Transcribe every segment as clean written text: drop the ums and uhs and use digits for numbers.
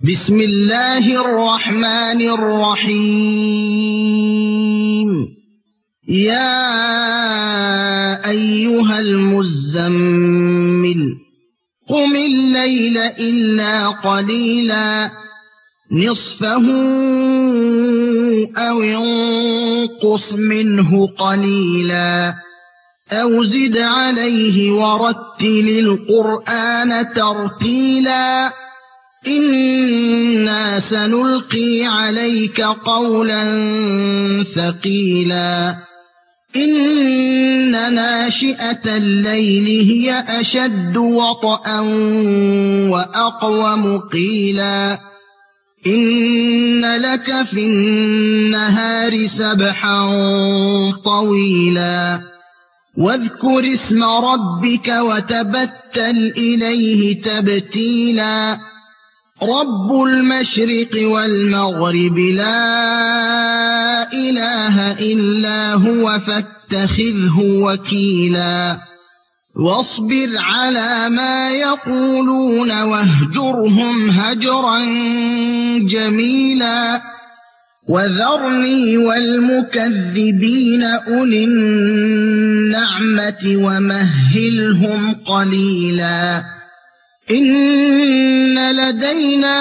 بسم الله الرحمن الرحيم. يا أيها المزمل قم الليل إلا قليلا نصفه أو انقص منه قليلا أو زد عليه ورتل القرآن ترتيلا إنا سنلقي عليك قولا ثقيلا إن ناشئة الليل هي أشد وطئا وأقوم قيلا إن لك في النهار سبحا طويلا واذكر اسم ربك وتبتل إليه تبتيلا رب المشرق والمغرب لا إله إلا هو فاتخذه وكيلا واصبر على ما يقولون واهجرهم هجرا جميلا وذرني والمكذبين أولي النعمة ومهلهم قليلا إن لدينا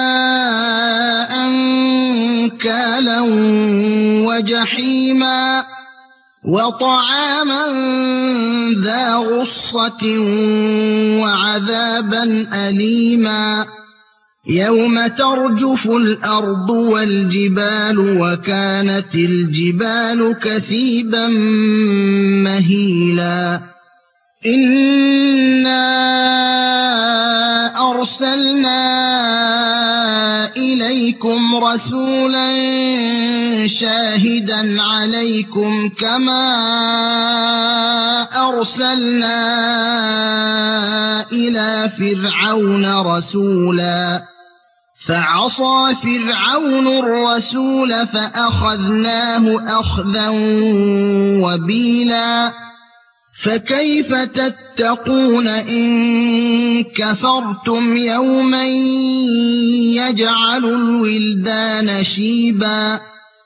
أنكالا وجحيما وطعاما ذا غصة وعذابا أليما يوم ترجف الأرض والجبال وكانت الجبال كثيبا مهيلا إنا أرسلنا إليكم رسولا شاهدا عليكم كما أرسلنا إلى فرعون رسولا فعصى فرعون الرسول فأخذناه أخذا وبيلا فكيف تتقون إن كفرتم يوما يجعل الولدان شيبا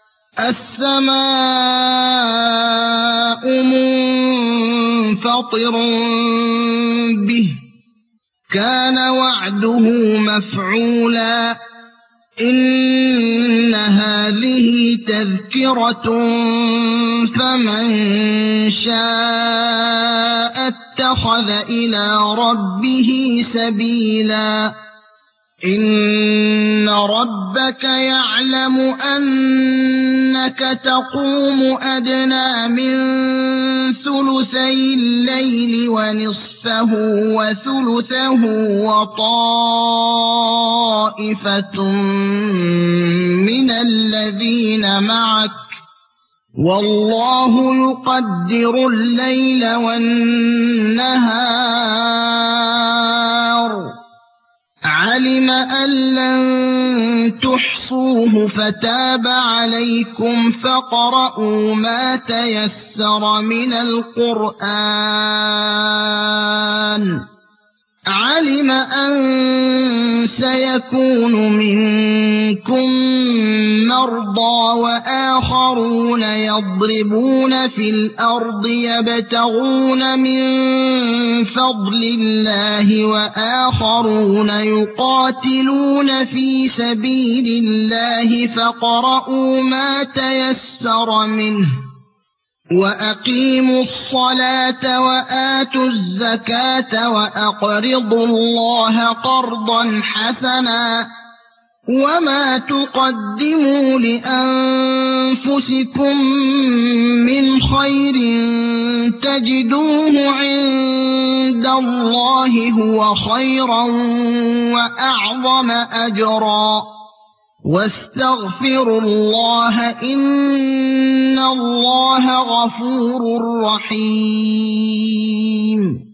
السماء منفطر به كان وعده مفعولا إن هذه تذكرة فمن شاء اتخذ إلى ربه سبيلا إن ربك يعلم أنك تقوم أدنى من ثلثي الليل ونصفه وثلثه وطائفة من الذين معك والله يقدر الليل والنهار علم أن لن تحصوه فتاب عليكم فاقرؤوا ما تيسر من القرآن علم أن سيكون منكم مرضى وآخرون يضربون في الأرض يبتغون من فضل الله وآخرون يقاتلون في سبيل الله فاقرؤوا ما تيسر منه وأقيموا الصلاة وآتوا الزكاة وأقرضوا الله قرضا حسنا وما تقدموا لأنفسكم من خير تجدوه عند الله هو خيرا وأعظم أجرا واستغفروا الله إن الله غفور رحيم